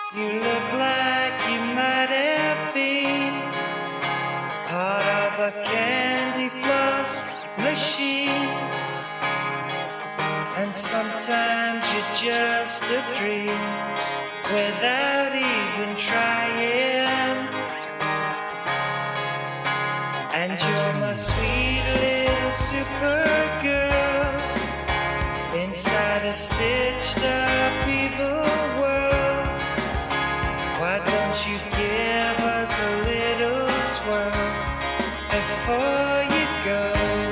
You look like you might have been part of a candy floss machine, and sometimes you're just a dream without even trying. And you're my sweet little Supergirl inside a stitched up evil world. Why don't you give us a little twirl before you go?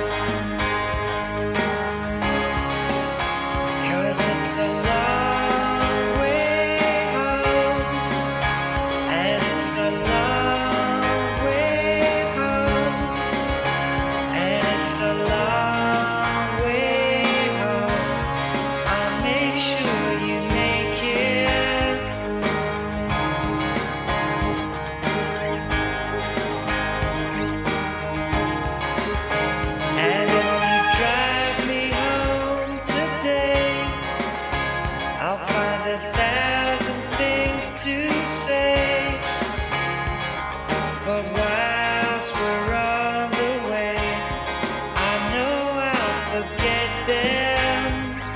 'Cause it's a long way home, and it's a long way home, and it's a long way home. I'll make sure you make it. And if you drive me home today, I'll find 1,000 things to say. But whilst we're on the way, I know I'll forget them.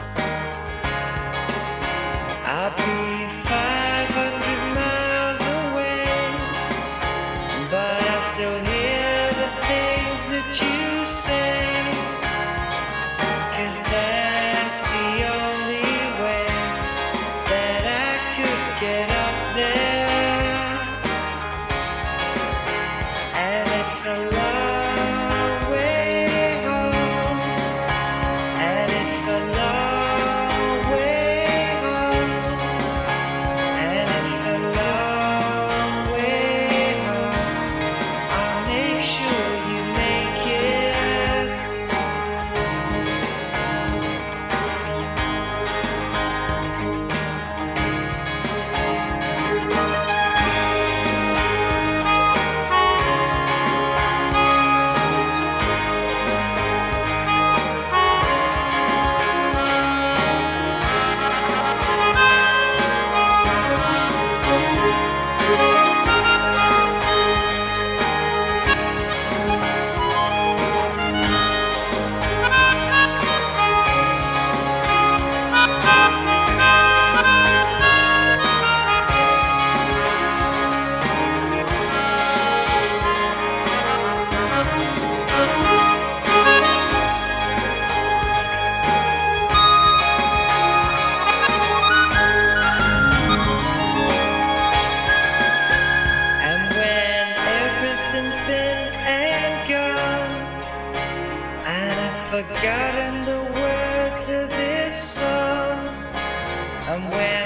I'll be 500 miles away, but I still hear the things that you say. 'Cause that's the only way that I could get up there. And it's a long way home, and it's a long way home, and it's a long way home. I'll make sure you make it. Forgotten the words of this song, and when